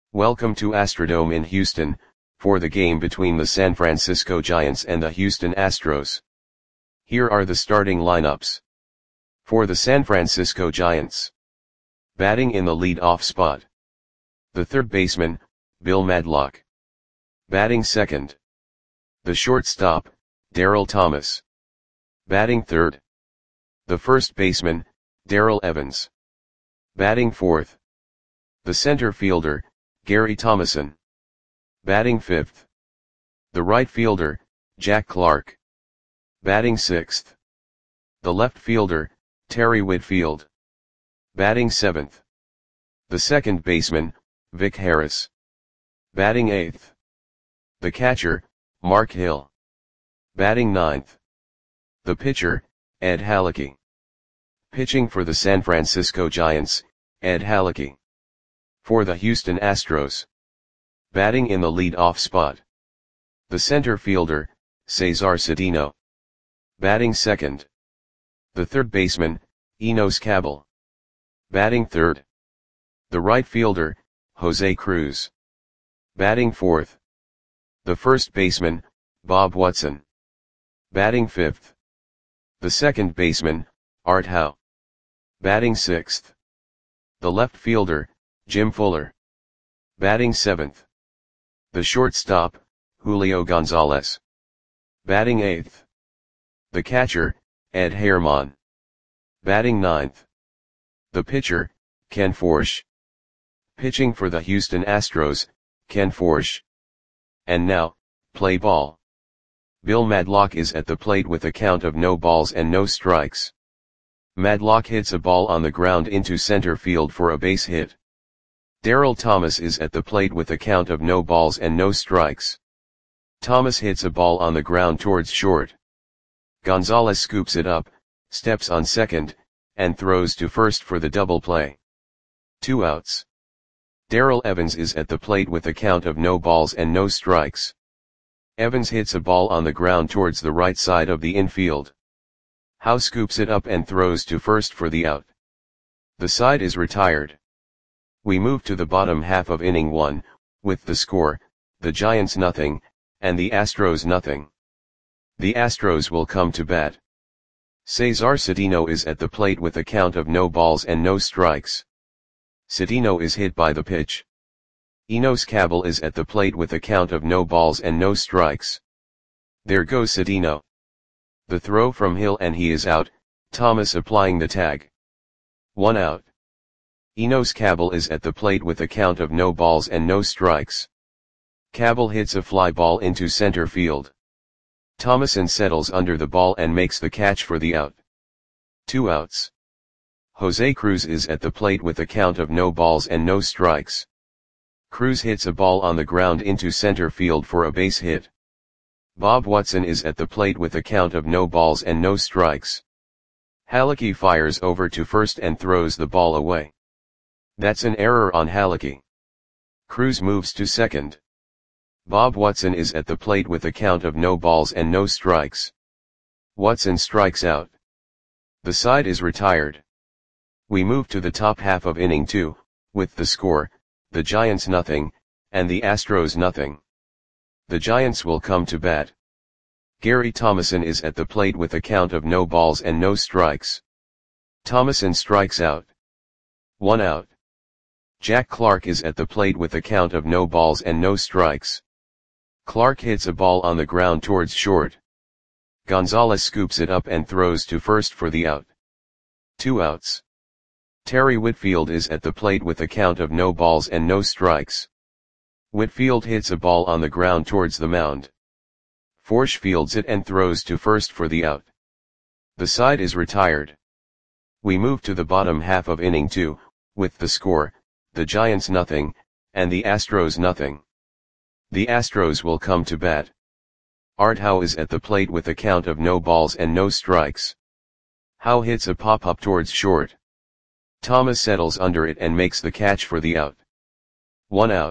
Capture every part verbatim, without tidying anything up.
Welcome to Astrodome in Houston, for the game between the San Francisco Giants and the Houston Astros. Here are the starting lineups. For the San Francisco Giants. Batting in the lead-off spot. The third baseman, Bill Madlock. Batting second. The shortstop, Darryl Thomas. Batting third. The first baseman, Darrell Evans. Batting fourth. The center fielder, Gary Thomasson. Batting fifth. The right fielder, Jack Clark. Batting sixth. The left fielder, Terry Whitfield. Batting seventh. The second baseman, Vic Harris. Batting eighth. The catcher, Mark Hill. Batting ninth. The pitcher, Ed Halicki. Pitching for the San Francisco Giants, Ed Halicki. For the Houston Astros. Batting in the lead-off spot. The center fielder, Cesar Cedeno. Batting second. The third baseman, Enos Cabell. Batting third. The right fielder, Jose Cruz. Batting fourth. The first baseman, Bob Watson. Batting fifth. The second baseman, Art Howe. Batting sixth. The left fielder, Jim Fuller. Batting seventh. The shortstop, Julio Gonzalez. Batting eighth. The catcher, Ed Herman. Batting ninth. The pitcher, Ken Forsch. Pitching for the Houston Astros, Ken Forsch. And now, play ball. Bill Madlock is at the plate with a count of no balls and no strikes. Madlock hits a ball on the ground into center field for a base hit. Darryl Thomas is at the plate with a count of no balls and no strikes. Thomas hits a ball on the ground towards short. Gonzalez scoops it up, steps on second, and throws to first for the double play. Two outs. Darrell Evans is at the plate with a count of no balls and no strikes. Evans hits a ball on the ground towards the right side of the infield. Howe scoops it up and throws to first for the out. The side is retired. We move to the bottom half of inning one, with the score, the Giants nothing, and the Astros nothing. The Astros will come to bat. Cesar Cedeno is at the plate with a count of no balls and no strikes. Cedeno is hit by the pitch. Enos Cabell is at the plate with a count of no balls and no strikes. There goes Cedeno. The throw from Hill and he is out, Thomas applying the tag. One out. Enos Cabell is at the plate with a count of no balls and no strikes. Cabell hits a fly ball into center field. Thomasson settles under the ball and makes the catch for the out. Two outs. Jose Cruz is at the plate with a count of no balls and no strikes. Cruz hits a ball on the ground into center field for a base hit. Bob Watson is at the plate with a count of no balls and no strikes. Halicki fires over to first and throws the ball away. That's an error on Halicki. Cruz moves to second. Bob Watson is at the plate with a count of no balls and no strikes. Watson strikes out. The side is retired. We move to the top half of inning two, with the score, the Giants nothing, and the Astros nothing. The Giants will come to bat. Gary Thomasson is at the plate with a count of no balls and no strikes. Thomasson strikes out. One out. Jack Clark is at the plate with a count of no balls and no strikes. Clark hits a ball on the ground towards short. Gonzalez scoops it up and throws to first for the out. Two outs. Terry Whitfield is at the plate with a count of no balls and no strikes. Whitfield hits a ball on the ground towards the mound. Forsch fields it and throws to first for the out. The side is retired. We move to the bottom half of inning two, with the score, the Giants nothing, and the Astros nothing. The Astros will come to bat. Art Howe is at the plate with a count of no balls and no strikes. Howe hits a pop-up towards short. Thomas settles under it and makes the catch for the out. One out.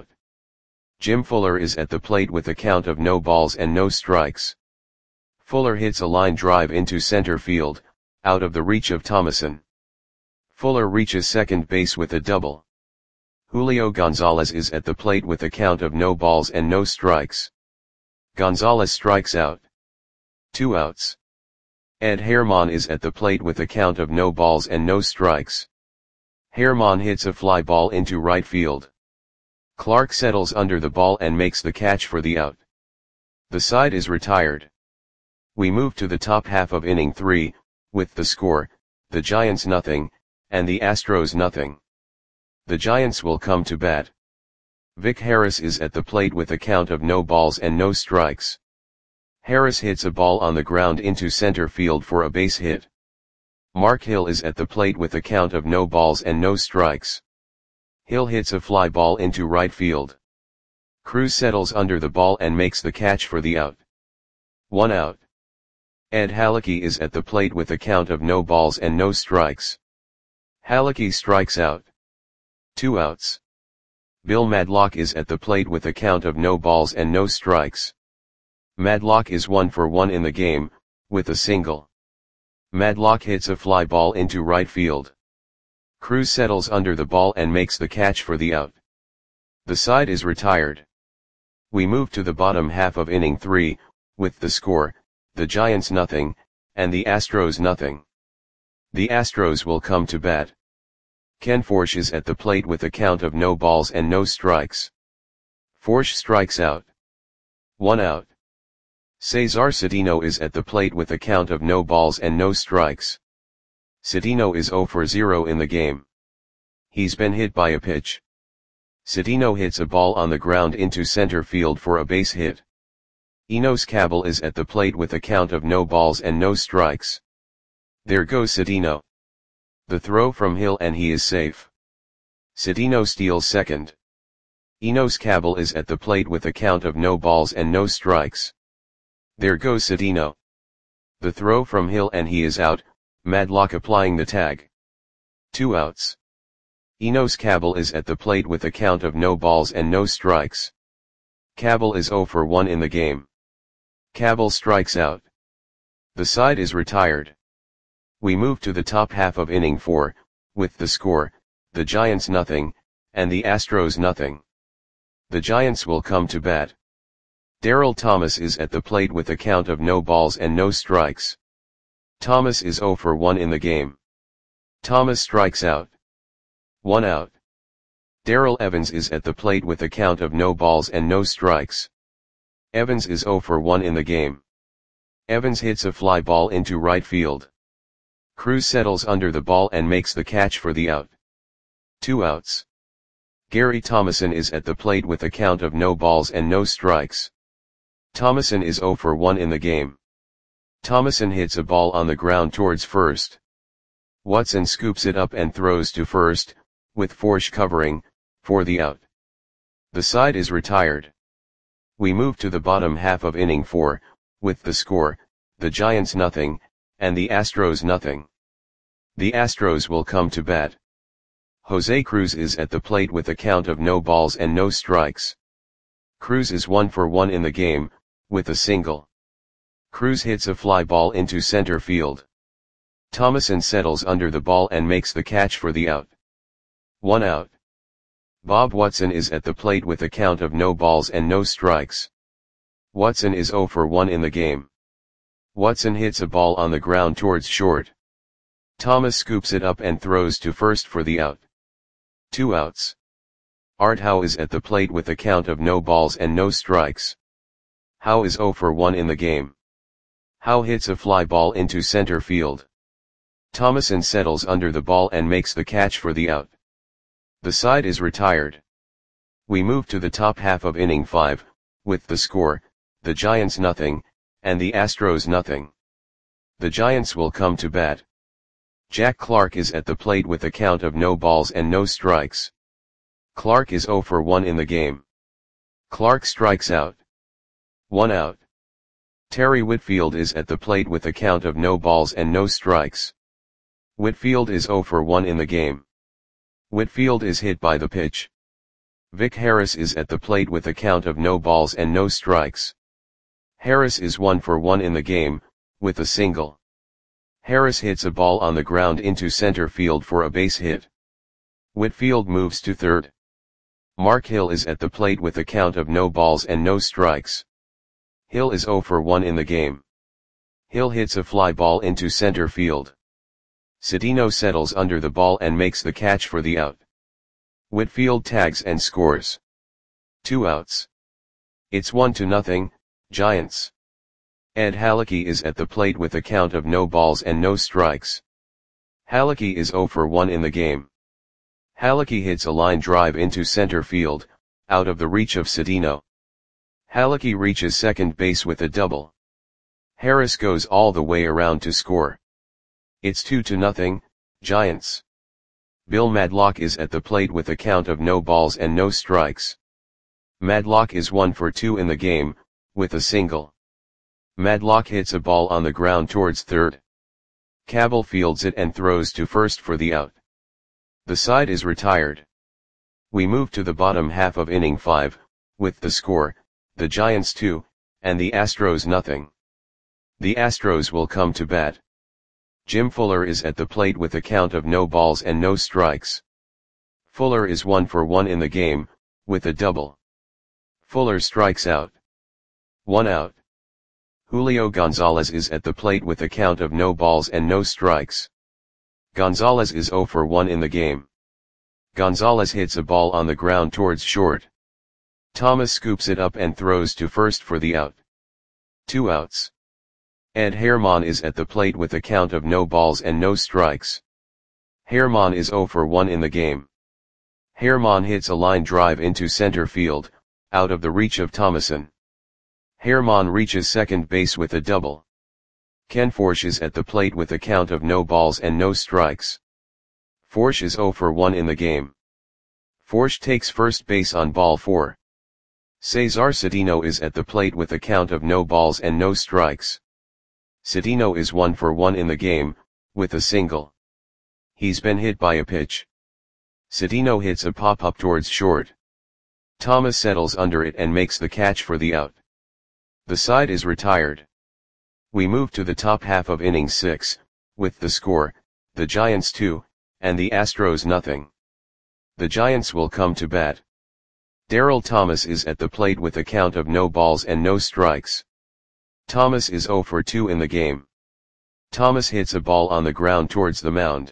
Jim Fuller is at the plate with a count of no balls and no strikes. Fuller hits a line drive into center field, out of the reach of Thomasson. Fuller reaches second base with a double. Julio Gonzalez is at the plate with a count of no balls and no strikes. Gonzalez strikes out. Two outs. Ed Herman is at the plate with a count of no balls and no strikes. Herman hits a fly ball into right field. Clark settles under the ball and makes the catch for the out. The side is retired. We move to the top half of inning three, with the score, the Giants nothing, and the Astros nothing. The Giants will come to bat. Vic Harris is at the plate with a count of no balls and no strikes. Harris hits a ball on the ground into center field for a base hit. Mark Hill is at the plate with a count of no balls and no strikes. Hill hits a fly ball into right field. Cruz settles under the ball and makes the catch for the out. One out. Ed Halicki is at the plate with a count of no balls and no strikes. Halicki strikes out. Two outs. Bill Madlock is at the plate with a count of no balls and no strikes. Madlock is one for one in the game, with a single. Madlock hits a fly ball into right field. Cruz settles under the ball and makes the catch for the out. The side is retired. We move to the bottom half of inning three, with the score, the Giants nothing, and the Astros nothing. The Astros will come to bat. Ken Forsch is at the plate with a count of no balls and no strikes. Forsch strikes out. One out. Cesar Cedeno is at the plate with a count of no balls and no strikes. Cedeno is zero for zero in the game. He's been hit by a pitch. Cedeno hits a ball on the ground into center field for a base hit. Enos Cabell is at the plate with a count of no balls and no strikes. There goes Cedeno. The throw from Hill and he is safe. Cedeno steals second. Enos Cabell is at the plate with a count of no balls and no strikes. There goes Cedeno. The throw from Hill and he is out, Madlock applying the tag. Two outs. Enos Cabell is at the plate with a count of no balls and no strikes. Cabell is zero for one in the game. Cabell strikes out. The side is retired. We move to the top half of inning four, with the score, the Giants nothing, and the Astros nothing. The Giants will come to bat. Darryl Thomas is at the plate with a count of no balls and no strikes. Thomas is zero for one in the game. Thomas strikes out. One out. Darrell Evans is at the plate with a count of no balls and no strikes. Evans is zero for one in the game. Evans hits a fly ball into right field. Cruz settles under the ball and makes the catch for the out. Two outs. Gary Thomason is at the plate with a count of no balls and no strikes. Thomason is zero for one in the game. Thomason hits a ball on the ground towards first. Watson scoops it up and throws to first, with Forsch covering, for the out. The side is retired. We move to the bottom half of inning four, with the score, the Giants nothing, and the Astros nothing. The Astros will come to bat. Jose Cruz is at the plate with a count of no balls and no strikes. Cruz is one for one in the game, with a single. Cruz hits a fly ball into center field. Thomason settles under the ball and makes the catch for the out. One out. Bob Watson is at the plate with a count of no balls and no strikes. Watson is zero for one in the game. Watson hits a ball on the ground towards short. Thomas scoops it up and throws to first for the out. Two outs. Art Howe is at the plate with a count of no balls and no strikes. Howe is zero for one in the game. Howe hits a fly ball into center field. Thomason settles under the ball and makes the catch for the out. The side is retired. We move to the top half of inning five, with the score, the Giants nothing, and the Astros nothing. The Giants will come to bat. Jack Clark is at the plate with a count of no balls and no strikes. Clark is zero for one in the game. Clark strikes out. One out. Terry Whitfield is at the plate with a count of no balls and no strikes. Whitfield is zero for one in the game. Whitfield is hit by the pitch. Vic Harris is at the plate with a count of no balls and no strikes. Harris is one for one in the game, with a single. Harris hits a ball on the ground into center field for a base hit. Whitfield moves to third. Mark Hill is at the plate with a count of no balls and no strikes. Hill is zero for one in the game. Hill hits a fly ball into center field. Sedino settles under the ball and makes the catch for the out. Whitfield tags and scores. Two outs. It's one to nothing, Giants. Ed Halicki is at the plate with a count of no balls and no strikes. Halicki is zero for one in the game. Halicki hits a line drive into center field, out of the reach of Sedino. Halicki reaches second base with a double. Harris goes all the way around to score. It's two to nothing, Giants. Bill Madlock is at the plate with a count of no balls and no strikes. Madlock is one for two in the game, with a single. Madlock hits a ball on the ground towards third. Cabell fields it and throws to first for the out. The side is retired. We move to the bottom half of inning five, with the score, the Giants two, and the Astros nothing. The Astros will come to bat. Jim Fuller is at the plate with a count of no balls and no strikes. Fuller is one for one in the game, with a double. Fuller strikes out. One out. Julio Gonzalez is at the plate with a count of no balls and no strikes. Gonzalez is zero for one in the game. Gonzalez hits a ball on the ground towards short. Thomas scoops it up and throws to first for the out. Two outs. Ed Herman is at the plate with a count of no balls and no strikes. Herman is zero for one in the game. Herman hits a line drive into center field, out of the reach of Thomason. Herman reaches second base with a double. Ken Forsch is at the plate with a count of no balls and no strikes. Forsch is zero for one in the game. Forsch takes first base on ball four. Cesar Sedino is at the plate with a count of no balls and no strikes. Sedino is one for one in the game, with a single. He's been hit by a pitch. Sedino hits a pop-up towards short. Thomas settles under it and makes the catch for the out. The side is retired. We move to the top half of inning six, with the score, the Giants two, and the Astros nothing. The Giants will come to bat. Darryl Thomas is at the plate with a count of no balls and no strikes. Thomas is zero for two in the game. Thomas hits a ball on the ground towards the mound.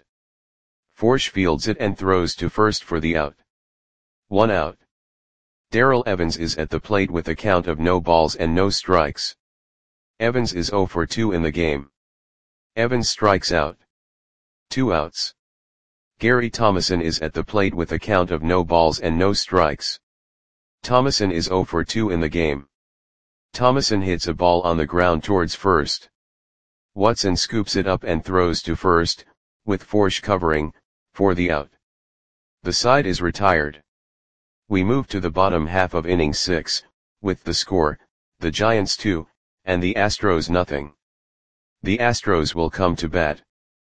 Forsch fields it and throws to first for the out. One out. Darrell Evans is at the plate with a count of no balls and no strikes. Evans is zero for two in the game. Evans strikes out. Two outs. Gary Thomason is at the plate with a count of no balls and no strikes. Thomason is zero for two in the game. Thomason hits a ball on the ground towards first. Watson scoops it up and throws to first, with Forsch covering, for the out. The side is retired. We move to the bottom half of inning six, with the score, the Giants two, and the Astros nothing. The Astros will come to bat.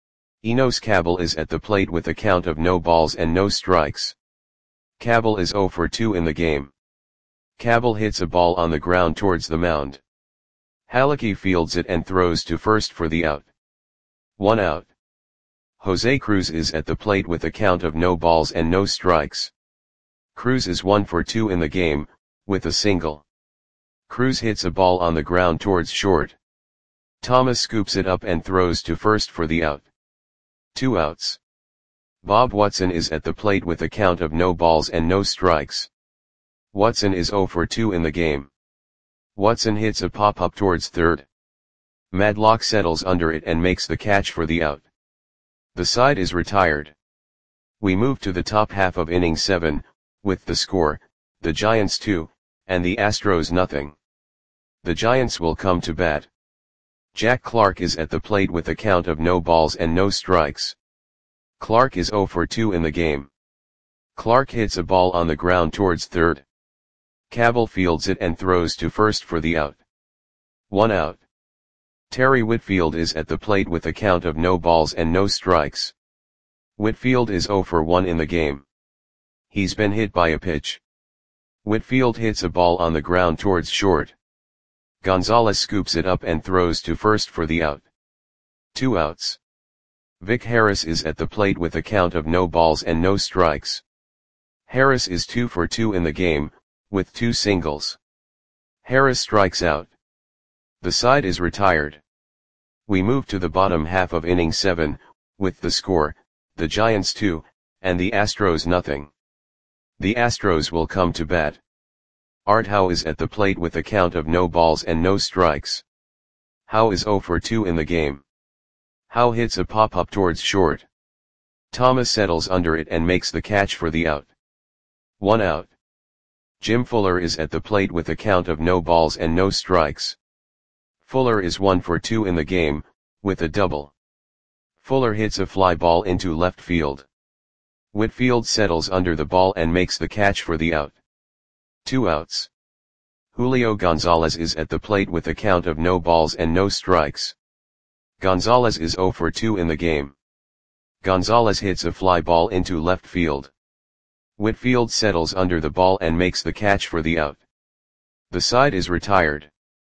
Enos Cabell is at the plate with a count of no balls and no strikes. Cabell is zero for two in the game. Cabell hits a ball on the ground towards the mound. Halicki fields it and throws to first for the out. One out. Jose Cruz is at the plate with a count of no balls and no strikes. Cruz is one for two in the game, with a single. Cruz hits a ball on the ground towards short. Thomas scoops it up and throws to first for the out. Two outs. Bob Watson is at the plate with a count of no balls and no strikes. Watson is zero for two in the game. Watson hits a pop-up towards third. Madlock settles under it and makes the catch for the out. The side is retired. We move to the top half of inning seven, with the score, the Giants two, and the Astros nothing. The Giants will come to bat. Jack Clark is at the plate with a count of no balls and no strikes. Clark is zero for two in the game. Clark hits a ball on the ground towards third. Cabell fields it and throws to first for the out. One out. Terry Whitfield is at the plate with a count of no balls and no strikes. Whitfield is zero for one in the game. He's been hit by a pitch. Whitfield hits a ball on the ground towards short. Gonzalez scoops it up and throws to first for the out. Two outs. Vic Harris is at the plate with a count of no balls and no strikes. Harris is two for two in the game, with two singles. Harris strikes out. The side is retired. We move to the bottom half of inning seven, with the score, the Giants two, and the Astros nothing. The Astros will come to bat. Art Howe is at the plate with a count of no balls and no strikes. Howe is oh for two in the game. Howe hits a pop-up towards short. Thomas settles under it and makes the catch for the out. One out. Jim Fuller is at the plate with a count of no balls and no strikes. Fuller is one for two in the game, with a double. Fuller hits a fly ball into left field. Whitfield settles under the ball and makes the catch for the out. Two outs. Julio Gonzalez is at the plate with a count of no balls and no strikes. Gonzalez is oh for two in the game. Gonzalez hits a fly ball into left field. Whitfield settles under the ball and makes the catch for the out. The side is retired.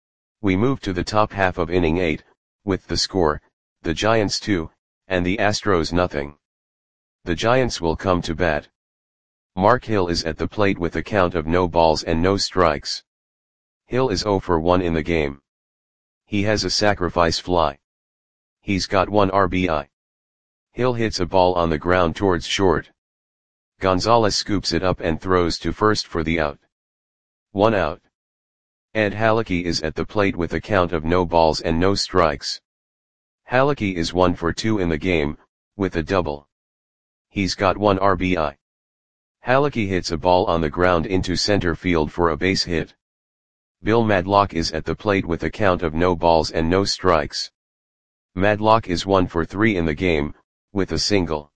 We move to the top half of inning eight, with the score, the Giants two, and the Astros nothing. The Giants will come to bat. Mark Hill is at the plate with a count of no balls and no strikes. Hill is oh for one in the game. He has a sacrifice fly. He's got one R B I. Hill hits a ball on the ground towards short. Gonzalez scoops it up and throws to first for the out. One out. Ed Hallecky is at the plate with a count of no balls and no strikes. Hallecky is one for two in the game, with a double. He's got one R B I. Hallecky hits a ball on the ground into center field for a base hit. Bill Madlock is at the plate with a count of no balls and no strikes. Madlock is one for three in the game, with a single.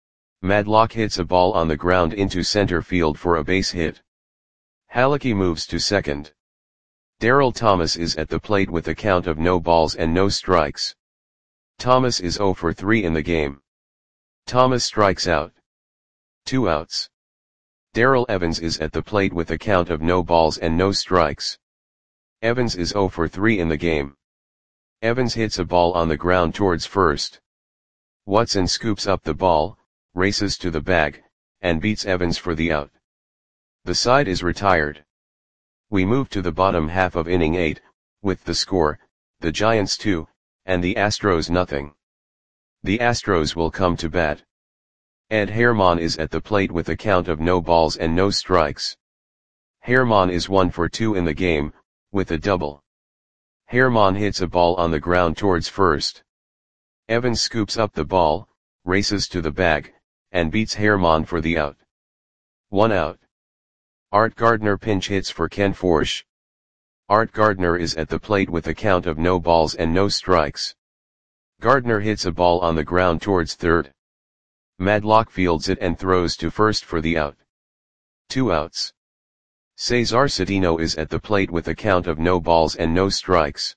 Madlock hits a ball on the ground into center field for a base hit. Hallecky moves to second. Darrell Thomas is at the plate with a count of no balls and no strikes. Thomas is oh for three in the game. Thomas strikes out. Two outs. Darrell Evans is at the plate with a count of no balls and no strikes. Evans is oh for three in the game. Evans hits a ball on the ground towards first. Watson scoops up the ball, races to the bag, and beats Evans for the out. The side is retired. We move to the bottom half of inning eight, with the score, the Giants two, and the Astros nothing. The Astros will come to bat. Ed Herman is at the plate with a count of no balls and no strikes. Herman is one for two in the game, with a double. Herman hits a ball on the ground towards first. Evans scoops up the ball, races to the bag, and beats Herman for the out. One out. Art Gardner pinch hits for Ken Forsch. Art Gardner is at the plate with a count of no balls and no strikes. Gardner hits a ball on the ground towards third. Madlock fields it and throws to first for the out. Two outs. Cesar Cedeno is at the plate with a count of no balls and no strikes.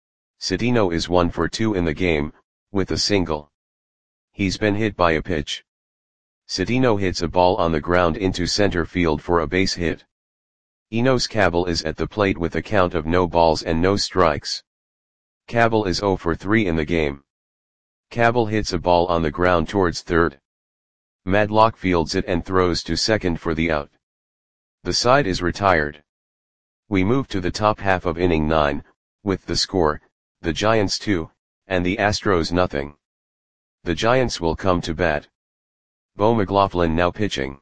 Cedeno is one for two in the game, with a single. He's been hit by a pitch. Cedeno hits a ball on the ground into center field for a base hit. Enos Cabell is at the plate with a count of no balls and no strikes. Cabell is oh for three in the game. Cabell hits a ball on the ground towards third. Madlock fields it and throws to second for the out. The side is retired. We move to the top half of inning nine, with the score, the Giants two, and the Astros nothing. The Giants will come to bat. Bo McLaughlin now pitching.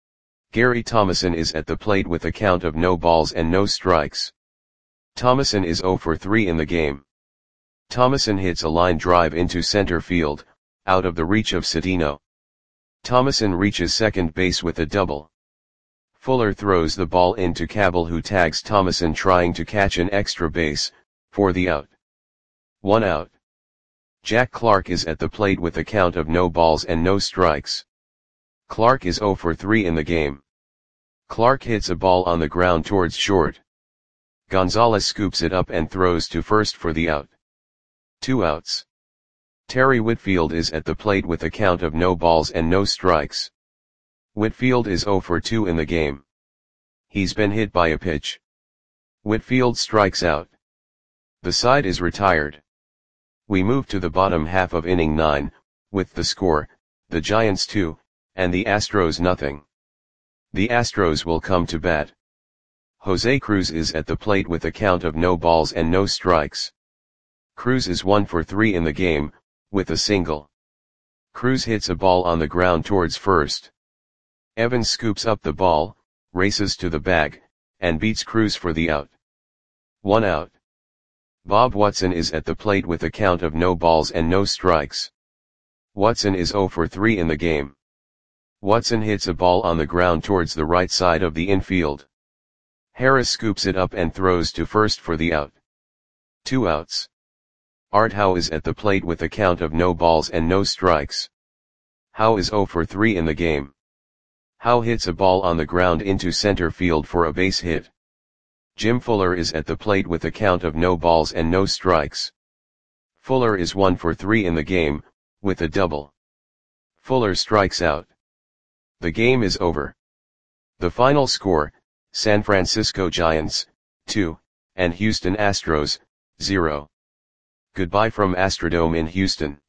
Gary Thomason is at the plate with a count of no balls and no strikes. Thomason is oh for three in the game. Thomason hits a line drive into center field, out of the reach of Cedeno. Thomason reaches second base with a double. Fuller throws the ball into Cabell, who tags Thomason trying to catch an extra base, for the out. One out. Jack Clark is at the plate with a count of no balls and no strikes. Clark is oh for three in the game. Clark hits a ball on the ground towards short. Gonzalez scoops it up and throws to first for the out. Two outs. Terry Whitfield is at the plate with a count of no balls and no strikes. Whitfield is oh for two in the game. He's been hit by a pitch. Whitfield strikes out. The side is retired. We move to the bottom half of inning nine, with the score, the Giants two, and the Astros nothing. The Astros will come to bat. Jose Cruz is at the plate with a count of no balls and no strikes. Cruz is one for three in the game, with a single. Cruz hits a ball on the ground towards first. Evans scoops up the ball, races to the bag, and beats Cruz for the out. One out. Bob Watson is at the plate with a count of no balls and no strikes. Watson is zero for three in the game. Watson hits a ball on the ground towards the right side of the infield. Harris scoops it up and throws to first for the out. Two outs. Art Howe is at the plate with a count of no balls and no strikes. Howe is zero for three in the game. Howe hits a ball on the ground into center field for a base hit. Jim Fuller is at the plate with a count of no balls and no strikes. Fuller is one for three in the game, with a double. Fuller strikes out. The game is over. The final score, San Francisco Giants, two, and Houston Astros, zero. Goodbye from Astrodome in Houston.